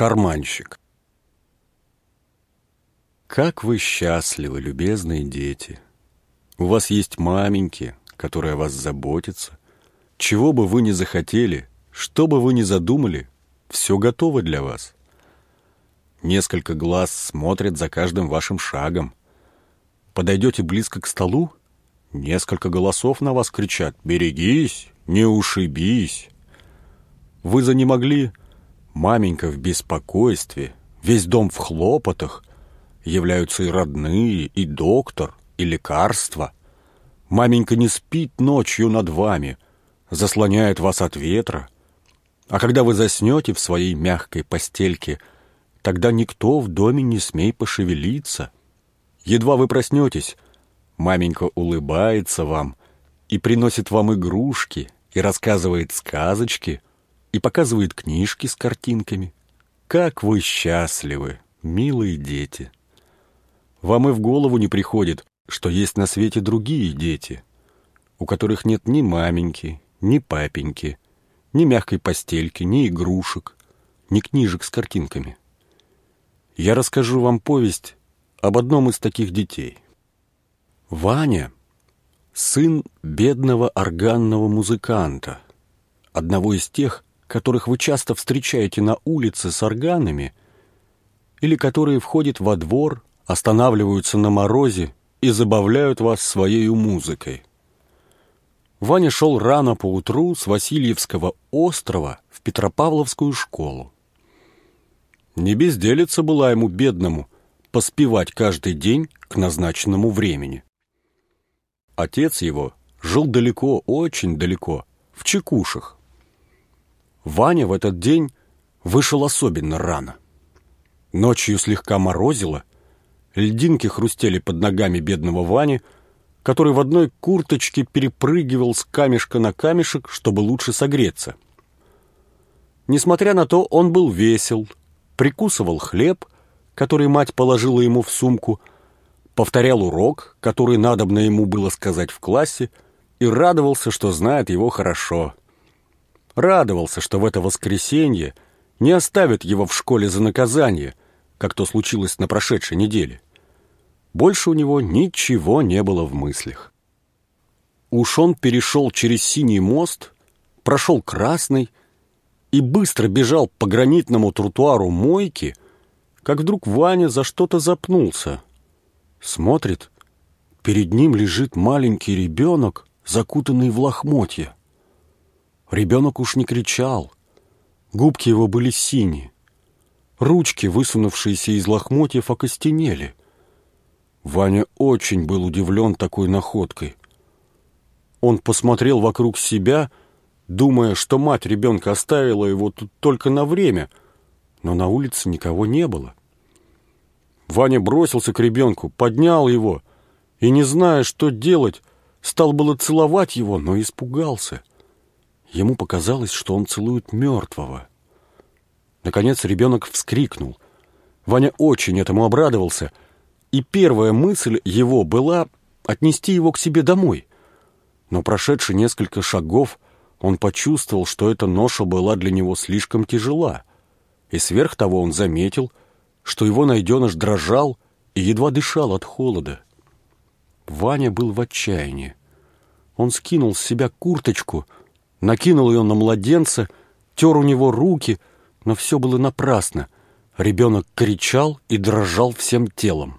Шарманщик. Как вы счастливы, любезные дети! У вас есть маменьки, которые о вас заботятся. Чего бы вы ни захотели, что бы вы ни задумали, все готово для вас. Несколько глаз смотрят за каждым вашим шагом. Подойдете близко к столу, несколько голосов на вас кричат: «Берегись, не ушибись!» Вы занемогли, маменька в беспокойстве, весь дом в хлопотах, являются и родные, и доктор, и лекарства. Маменька не спит ночью над вами, заслоняет вас от ветра. А когда вы заснете в своей мягкой постельке, тогда никто в доме не смей пошевелиться. Едва вы проснетесь, маменька улыбается вам и приносит вам игрушки, и рассказывает сказочки, и показывает книжки с картинками. Как вы счастливы, милые дети! Вам и в голову не приходит, что есть на свете другие дети, у которых нет ни маменьки, ни папеньки, ни мягкой постельки, ни игрушек, ни книжек с картинками. Я расскажу вам повесть об одном из таких детей. Ваня — сын бедного органного музыканта, одного из тех, которых вы часто встречаете на улице с органами, или которые входят во двор, останавливаются на морозе и забавляют вас своей музыкой. Ваня шел рано поутру с Васильевского острова в Петропавловскую школу. Не безделица была ему, бедному, поспевать каждый день к назначенному времени. Отец его жил далеко, очень далеко, в Чекушах. Ваня в этот день вышел особенно рано. Ночью слегка морозило, льдинки хрустели под ногами бедного Вани, который в одной курточке перепрыгивал с камешка на камешек, чтобы лучше согреться. Несмотря на то, он был весел, прикусывал хлеб, который мать положила ему в сумку, повторял урок, который надобно ему было сказать в классе, и радовался, что знает его хорошо. Радовался, что в это воскресенье не оставят его в школе за наказание, как то случилось на прошедшей неделе. Больше у него ничего не было в мыслях. Уж он перешел через Синий мост, прошел Красный и быстро бежал по гранитному тротуару мойки, как вдруг Ваня за что-то запнулся. Смотрит, перед ним лежит маленький ребенок, закутанный в лохмотья. Ребенок уж не кричал, губки его были синие, ручки, высунувшиеся из лохмотьев, окостенели. Ваня очень был удивлен такой находкой. Он посмотрел вокруг себя, думая, что мать ребенка оставила его тут только на время, но на улице никого не было. Ваня бросился к ребенку, поднял его и, не зная, что делать, стал было целовать его, но испугался. Ему показалось, что он целует мертвого. Наконец ребенок вскрикнул. Ваня очень этому обрадовался, и первая мысль его была отнести его к себе домой. Но прошедши несколько шагов, он почувствовал, что эта ноша была для него слишком тяжела, и сверх того он заметил, что его найденыш дрожал и едва дышал от холода. Ваня был в отчаянии. Он скинул с себя курточку, накинул ее на младенца, тер у него руки, но все было напрасно. Ребенок кричал и дрожал всем телом.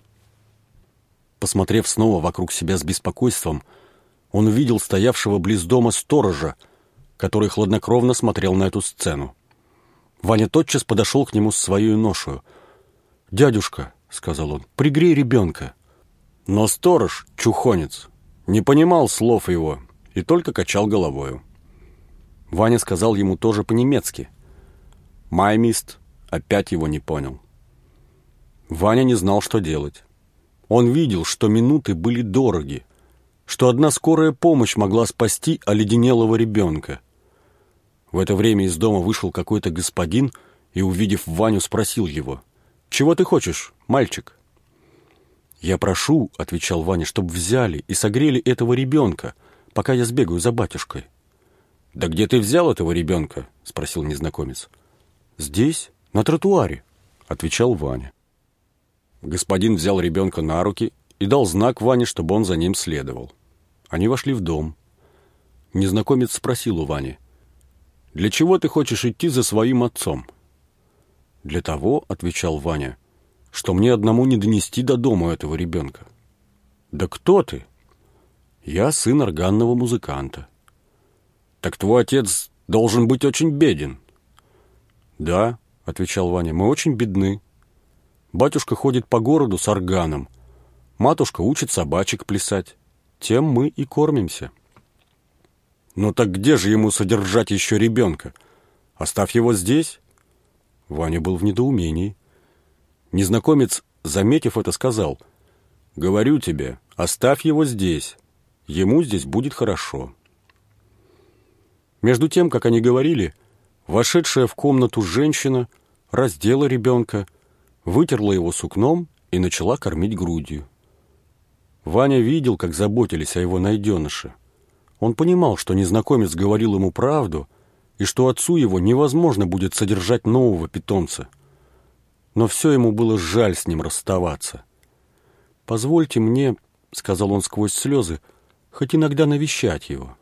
Посмотрев снова вокруг себя с беспокойством, он увидел стоявшего близ дома сторожа, который хладнокровно смотрел на эту сцену. Ваня тотчас подошел к нему с своей ношею. «Дядюшка», — сказал он, — «пригрей ребенка». Но сторож, чухонец, не понимал слов его и только качал головою. Ваня сказал ему тоже по-немецки. Маймист опять его не понял. Ваня не знал, что делать. Он видел, что минуты были дороги, что одна скорая помощь могла спасти оледенелого ребенка. В это время из дома вышел какой-то господин и, увидев Ваню, спросил его: «Чего ты хочешь, мальчик?» «Я прошу, — отвечал Ваня, — чтобы взяли и согрели этого ребенка, пока я сбегаю за батюшкой». «Да где ты взял этого ребенка?» — спросил незнакомец. «Здесь, «На тротуаре», — отвечал Ваня. Господин взял ребенка на руки и дал знак Ване, чтобы он за ним следовал. Они вошли в дом. Незнакомец спросил у Вани: «Для чего ты хочешь идти за своим отцом?» «Для того, — отвечал Ваня, — что мне одному не донести до дома этого ребенка». «Да кто ты?» «Я сын органного музыканта». «Так твой отец должен быть очень беден». «Да, — отвечал Ваня, — мы очень бедны. Батюшка ходит по городу с органом, матушка учит собачек плясать. Тем мы и кормимся». «Ну так где же ему содержать еще ребенка? Оставь его здесь». Ваня был в недоумении. Незнакомец, заметив это, сказал: «Говорю тебе, оставь его здесь. Ему здесь будет хорошо». Между тем, как они говорили, вошедшая в комнату женщина раздела ребенка, вытерла его сукном и начала кормить грудью. Ваня видел, как заботились о его найденыше. Он понимал, что незнакомец говорил ему правду и что отцу его невозможно будет содержать нового питомца. Но все ему было жаль с ним расставаться. «Позвольте мне, — сказал он сквозь слезы, — хоть иногда навещать его».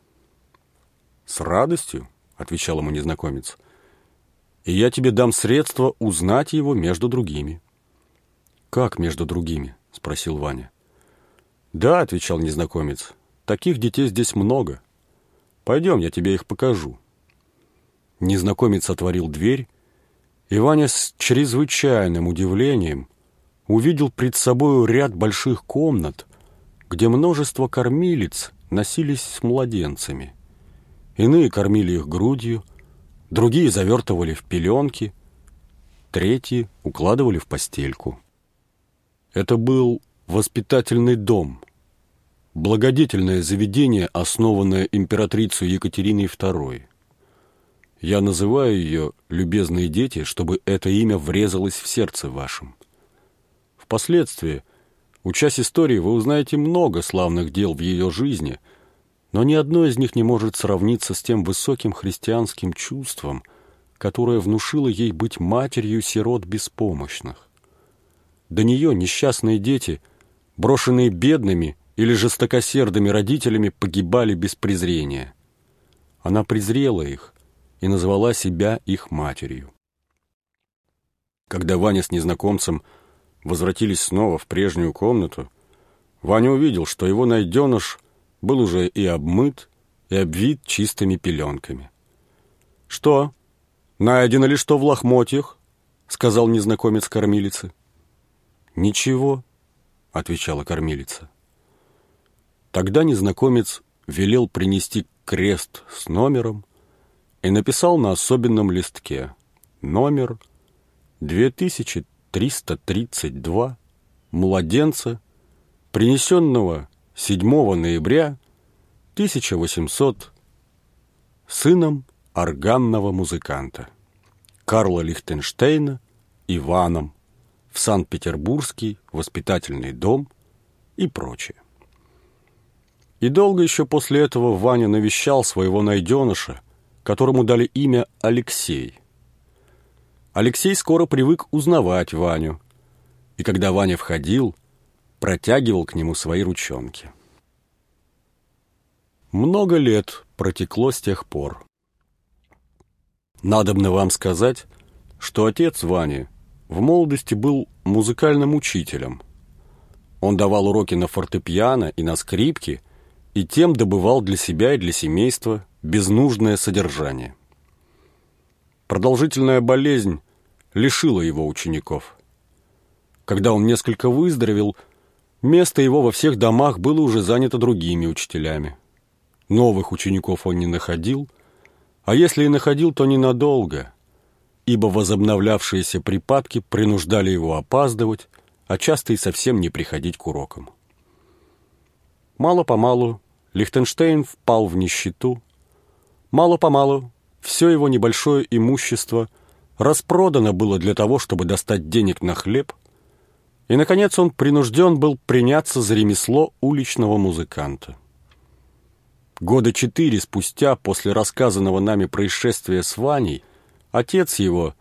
«С радостью, — отвечал ему незнакомец, — и я тебе дам средства узнать его между другими». «Как между другими?» — спросил Ваня. «Да, — отвечал незнакомец, — таких детей здесь много. Пойдем, я тебе их покажу». Незнакомец отворил дверь, и Ваня с чрезвычайным удивлением увидел пред собою ряд больших комнат, где множество кормилиц носились с младенцами. Иные кормили их грудью, другие завертывали в пеленки, третьи укладывали в постельку. Это был воспитательный дом, благодетельное заведение, основанное императрицей Екатериной II. Я называю ее «любезные дети», чтобы это имя врезалось в сердце вашем. Впоследствии, учась истории, вы узнаете много славных дел в ее жизни, но ни одно из них не может сравниться с тем высоким христианским чувством, которое внушило ей быть матерью сирот беспомощных. До нее несчастные дети, брошенные бедными или жестокосердыми родителями, погибали без презрения. Она презрела их и назвала себя их матерью. Когда Ваня с незнакомцем возвратились снова в прежнюю комнату, Ваня увидел, что его найденыш был уже и обмыт, и обвит чистыми пеленками. «Что, найдено ли что в лохмотьях?» — сказал незнакомец кормилице. «Ничего», — отвечала кормилица. Тогда незнакомец велел принести крест с номером и написал на особенном листке номер 2332 младенца, принесенного 7 ноября 1800 сыном органного музыканта Карла Лихтенштейна Иваном в Санкт-Петербургский воспитательный дом и прочее. И долго еще после этого Ваня навещал своего найденыша, которому дали имя Алексей. Алексей скоро привык узнавать Ваню, и когда Ваня входил, протягивал к нему свои ручонки. Много лет протекло с тех пор. Надобно вам сказать, что отец Вани в молодости был музыкальным учителем. Он давал уроки на фортепиано и на скрипке, и тем добывал для себя и для семейства безнужное содержание. Продолжительная болезнь лишила его учеников. Когда он несколько выздоровел, место его во всех домах было уже занято другими учителями. Новых учеников он не находил, а если и находил, то ненадолго, ибо возобновлявшиеся припадки принуждали его опаздывать, а часто и совсем не приходить к урокам. Мало-помалу Лихтенштейн впал в нищету. Мало-помалу все его небольшое имущество распродано было для того, чтобы достать денег на хлеб, и, наконец, он принужден был приняться за ремесло уличного музыканта. Года 4 спустя, после рассказанного нами происшествия с Ваней, отец его,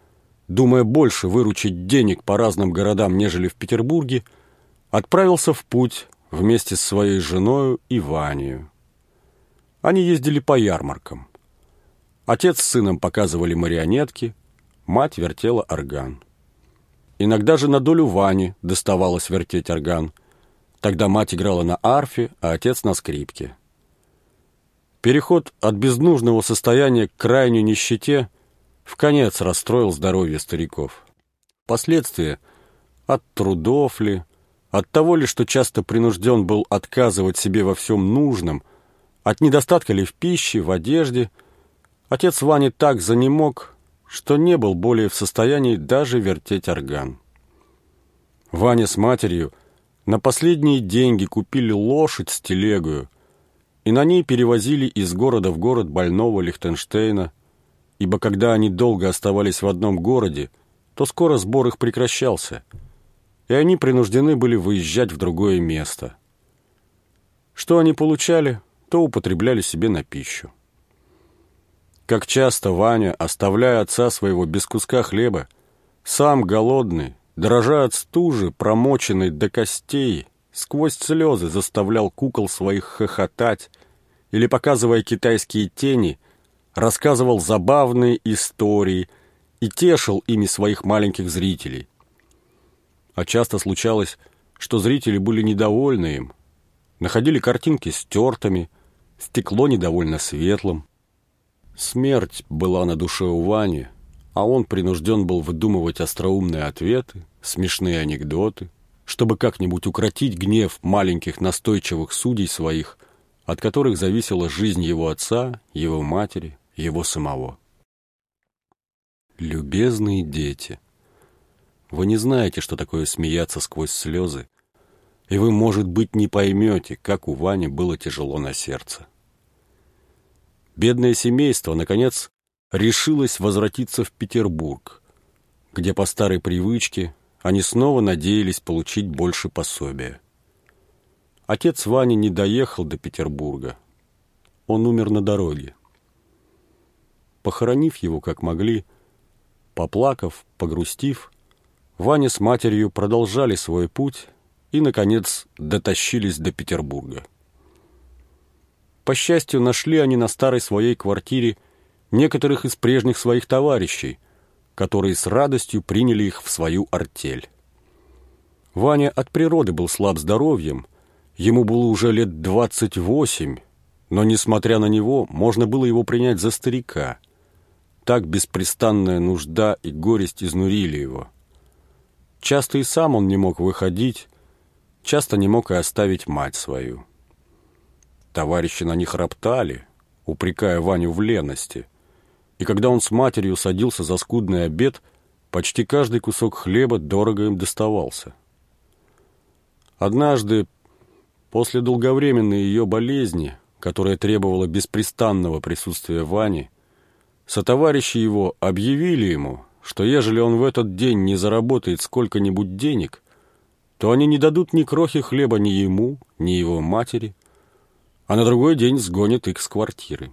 думая больше выручить денег по разным городам, нежели в Петербурге, отправился в путь вместе с своей женою и Ванею. Они ездили по ярмаркам. Отец с сыном показывали марионетки, мать вертела орган. Иногда же на долю Вани доставалось вертеть орган. Тогда мать играла на арфе, а отец на скрипке. Переход от безнужного состояния к крайней нищете вконец расстроил здоровье стариков. Последствия от трудов ли, от того ли, что часто принужден был отказывать себе во всем нужном, от недостатка ли в пище, в одежде, отец Вани так занемог, что не был более в состоянии даже вертеть орган. Ваня с матерью на последние деньги купили лошадь с телегою, и на ней перевозили из города в город больного Лихтенштейна, ибо когда они долго оставались в одном городе, то скоро сбор их прекращался, и они принуждены были выезжать в другое место. Что они получали, то употребляли себе на пищу. Как часто Ваня, оставляя отца своего без куска хлеба, сам голодный, дрожа от стужи, промоченный до костей, сквозь слезы заставлял кукол своих хохотать или, показывая китайские тени, рассказывал забавные истории и тешил ими своих маленьких зрителей. А часто случалось, что зрители были недовольны им, находили картинки стертыми, стекло недовольно светлым. Смерть была на душе у Вани, а он принужден был выдумывать остроумные ответы, смешные анекдоты, чтобы как-нибудь укротить гнев маленьких настойчивых судей своих, от которых зависела жизнь его отца, его матери, его самого. Любезные дети, вы не знаете, что такое смеяться сквозь слезы, и вы, может быть, не поймете, как у Вани было тяжело на сердце. Бедное семейство, наконец, решилось возвратиться в Петербург, где по старой привычке они снова надеялись получить больше пособия. Отец Вани не доехал до Петербурга. Он умер на дороге. Похоронив его как могли, поплакав, погрустив, Ваня с матерью продолжали свой путь и, наконец, дотащились до Петербурга. По счастью, нашли они на старой своей квартире некоторых из прежних своих товарищей, которые с радостью приняли их в свою артель. Ваня от природы был слаб здоровьем, ему было уже лет 28, но, несмотря на него, можно было его принять за старика. Так беспрестанная нужда и горесть изнурили его. Часто и сам он не мог выходить, часто не мог и оставить мать свою. Товарищи на них роптали, упрекая Ваню в лености, и когда он с матерью садился за скудный обед, почти каждый кусок хлеба дорого им доставался. Однажды, после долговременной ее болезни, которая требовала беспрестанного присутствия Вани, сотоварищи его объявили ему, что ежели он в этот день не заработает сколько-нибудь денег, то они не дадут ни крохи хлеба ни ему, ни его матери, а на другой день сгонят их с квартиры.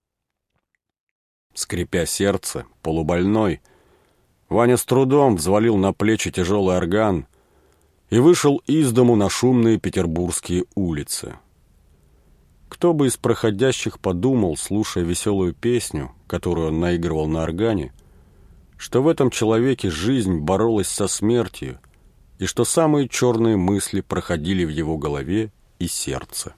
Скрипя сердце, полубольной, Ваня с трудом взвалил на плечи тяжелый орган и вышел из дому на шумные петербургские улицы. Кто бы из проходящих подумал, слушая веселую песню, которую он наигрывал на органе, что в этом человеке жизнь боролась со смертью и что самые черные мысли проходили в его голове и сердце.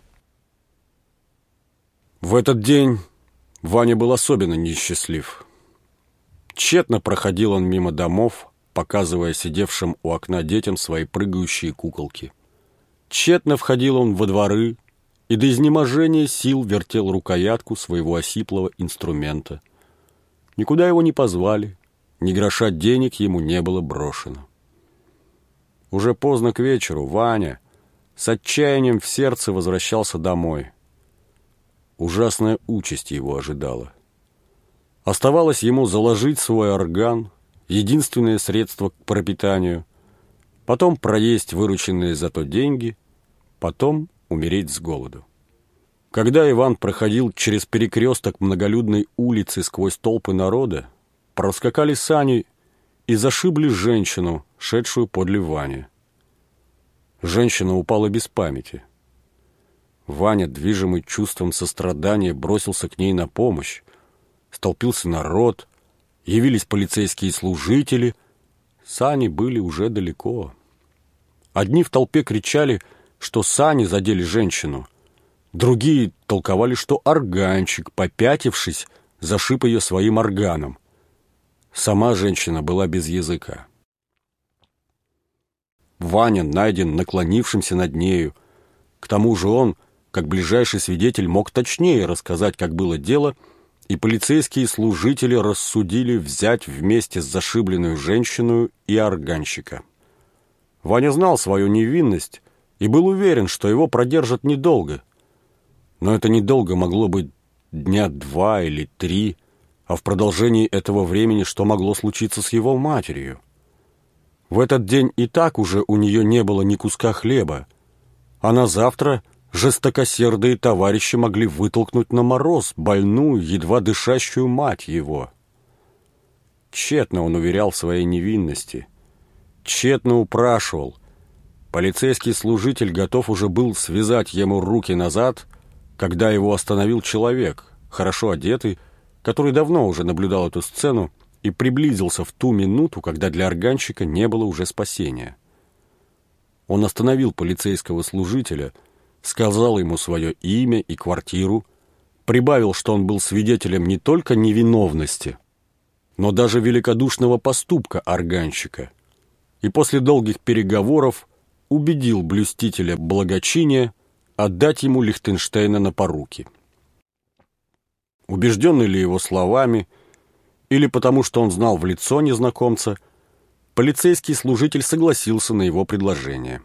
В этот день Ваня был особенно несчастлив. Тщетно проходил он мимо домов, показывая сидевшим у окна детям свои прыгающие куколки. Тщетно входил он во дворы и до изнеможения сил вертел рукоятку своего осиплого инструмента. Никуда его не позвали, ни гроша денег ему не было брошено. Уже поздно к вечеру Ваня с отчаянием в сердце возвращался домой. Ужасная участь его ожидала. Оставалось ему заложить свой орган, единственное средство к пропитанию, потом проесть вырученные за то деньги, потом умереть с голоду. Когда Иван проходил через перекресток многолюдной улицы сквозь толпы народа, проскакали сани, и зашибли женщину, шедшую подле Вани. Женщина упала без памяти. Ваня, движимый чувством сострадания, бросился к ней на помощь. Столпился народ, явились полицейские служители. Сани были уже далеко. Одни в толпе кричали, что сани задели женщину. Другие толковали, что органчик, попятившись, зашиб ее своим органом. Сама женщина была без языка. Ваня найден наклонившимся над нею. К тому же он, как ближайший свидетель, мог точнее рассказать, как было дело, и полицейские служители рассудили взять вместе с зашибленную женщину и органщика. Ваня знал свою невинность и был уверен, что его продержат недолго. Но это недолго могло быть дня 2 или 3, а в продолжении этого времени что могло случиться с его матерью? В этот день и так уже у нее не было ни куска хлеба, а на завтра жестокосердые товарищи могли вытолкнуть на мороз больную, едва дышащую мать его. Тщетно он уверял в своей невинности, тщетно упрашивал. Полицейский служитель готов уже был связать ему руки назад, когда его остановил человек, хорошо одетый, который давно уже наблюдал эту сцену и приблизился в ту минуту, когда для органщика не было уже спасения. Он остановил полицейского служителя, сказал ему свое имя и квартиру, прибавил, что он был свидетелем не только невиновности, но даже великодушного поступка органщика, и после долгих переговоров убедил блюстителя благочиния отдать ему Лихтенштейна на поруки. Убежденный ли его словами, или потому что он знал в лицо незнакомца, полицейский служитель согласился на его предложение.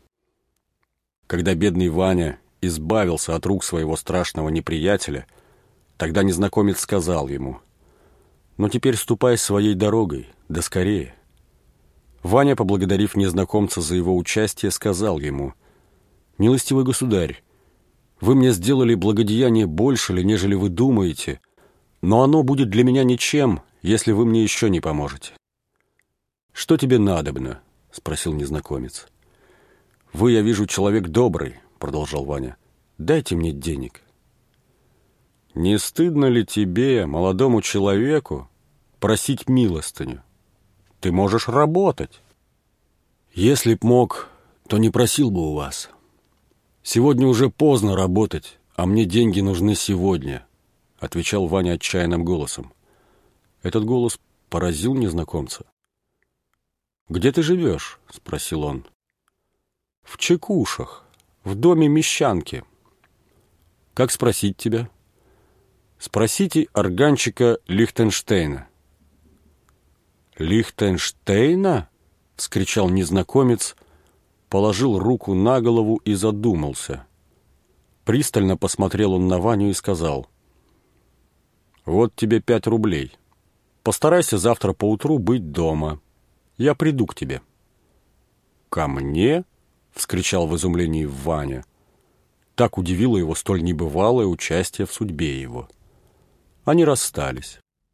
Когда бедный Ваня избавился от рук своего страшного неприятеля, тогда незнакомец сказал ему: «Ну теперь ступай своей дорогой, да скорее». Ваня, поблагодарив незнакомца за его участие, сказал ему: «Милостивый государь, вы мне сделали благодеяние больше ли, нежели вы думаете, но оно будет для меня ничем, если вы мне еще не поможете». «Что тебе надобно?» — спросил незнакомец. «Вы, я вижу, человек добрый», — продолжал Ваня. «Дайте мне денег». «Не стыдно ли тебе, молодому человеку, просить милостыню? Ты можешь работать». «Если б мог, то не просил бы у вас. Сегодня уже поздно работать, а мне деньги нужны сегодня», — отвечал Ваня отчаянным голосом. Этот голос поразил незнакомца. «Где ты живешь?» — спросил он. «В Чекушах, в доме мещанки». «Как спросить тебя?» «Спросите органчика Лихтенштейна». «Лихтенштейна?» — вскричал незнакомец, положил руку на голову и задумался. Пристально посмотрел он на Ваню и сказал: «Вот тебе 5 рублей. Постарайся завтра поутру быть дома. Я приду к тебе». «Ко мне?» — вскричал в изумлении Ваня. Так удивило его столь небывалое участие в судьбе его. Они расстались.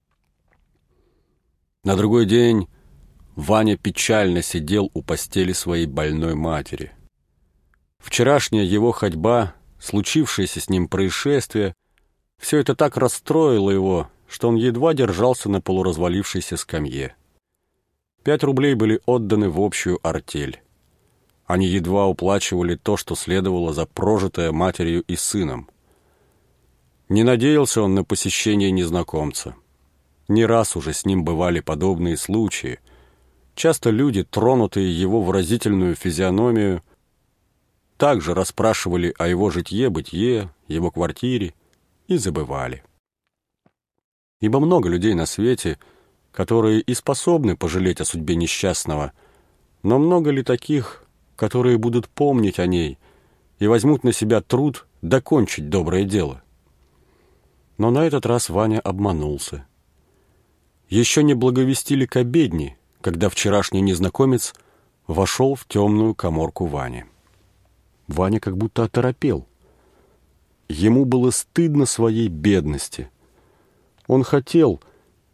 На другой день Ваня печально сидел у постели своей больной матери. Вчерашняя его ходьба, случившееся с ним происшествие, все это так расстроило его, что он едва держался на полуразвалившейся скамье. 5 рублей были отданы в общую артель. Они едва уплачивали то, что следовало за прожитое матерью и сыном. Не надеялся он на посещение незнакомца. Не раз уже с ним бывали подобные случаи. Часто люди, тронутые его выразительную физиономию, также расспрашивали о его житье-бытие, его квартире и забывали. Ибо много людей на свете, которые и способны пожалеть о судьбе несчастного, но много ли таких, которые будут помнить о ней и возьмут на себя труд докончить доброе дело? Но на этот раз Ваня обманулся. Еще не благовестили к обедне, когда вчерашний незнакомец вошел в темную каморку Вани. Ваня как будто оторопел. Ему было стыдно своей бедности. Он хотел,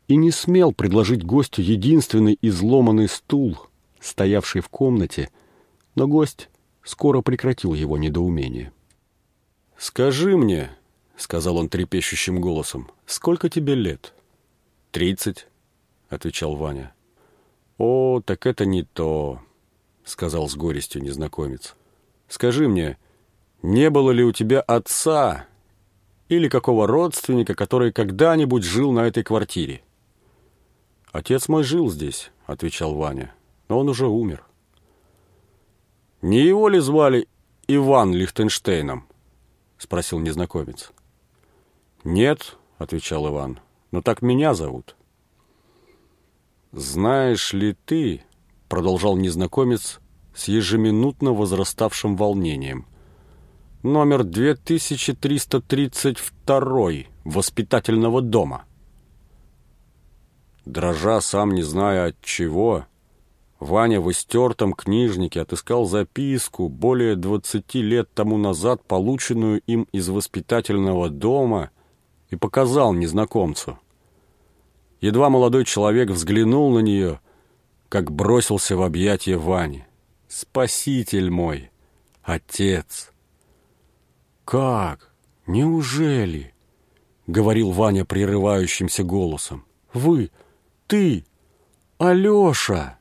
и не смел предложить гостю единственный изломанный стул, стоявший в комнате, но гость скоро прекратил его недоумение. «Скажи мне, — сказал он трепещущим голосом, — сколько тебе лет?» 30, — отвечал Ваня. «О, так это не то, — сказал с горестью незнакомец. Скажи мне, не было ли у тебя отца или какого родственника, который когда-нибудь жил на этой квартире?» «Отец мой жил здесь, — отвечал Ваня, — но он уже умер». «Не его ли звали Иван Лихтенштейном?» — спросил незнакомец. «Нет, — отвечал Иван, — но так меня зовут». «Знаешь ли ты, — продолжал незнакомец с ежеминутно возраставшим волнением, — номер 2332 воспитательного дома?» Дрожа, сам не зная от чего, Ваня в истертом книжнике отыскал записку, более 20 лет тому назад полученную им из воспитательного дома, и показал незнакомцу. Едва молодой человек взглянул на нее, как бросился в объятия Вани. «Спаситель мой! Отец!» «Как? Неужели?» — говорил Ваня прерывающимся голосом. «Вы, ты, Алеша!»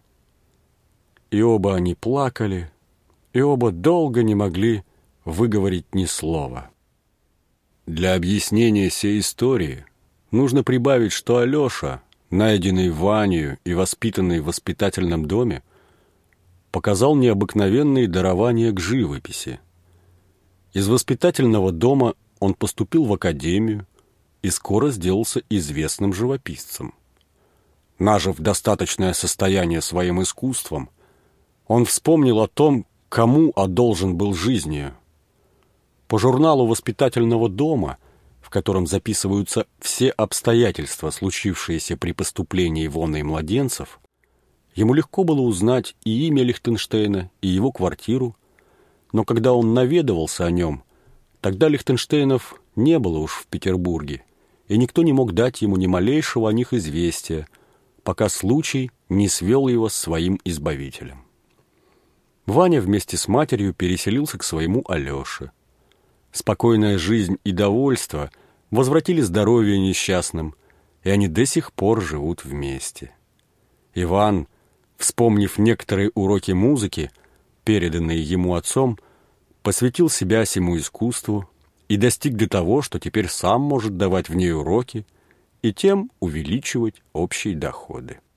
И оба они плакали, и оба долго не могли выговорить ни слова. Для объяснения сей истории нужно прибавить, что Алеша, найденный Ванею и воспитанный в воспитательном доме, показал необыкновенные дарования к живописи. Из воспитательного дома он поступил в академию и скоро сделался известным живописцем. Нажив достаточное состояние своим искусством, он вспомнил о том, кому одолжен был жизнью. По журналу воспитательного дома, в котором записываются все обстоятельства, случившиеся при поступлении вон и младенцев, ему легко было узнать и имя Лихтенштейна, и его квартиру, но когда он наведывался о нем, тогда Лихтенштейнов не было уж в Петербурге, и никто не мог дать ему ни малейшего о них известия, пока случай не свел его с своим избавителем. Ваня вместе с матерью переселился к своему Алёше. Спокойная жизнь и довольство возвратили здоровье несчастным, и они до сих пор живут вместе. Иван, вспомнив некоторые уроки музыки, переданные ему отцом, посвятил себя сему искусству и достиг до того, что теперь сам может давать в ней уроки и тем увеличивать общие доходы.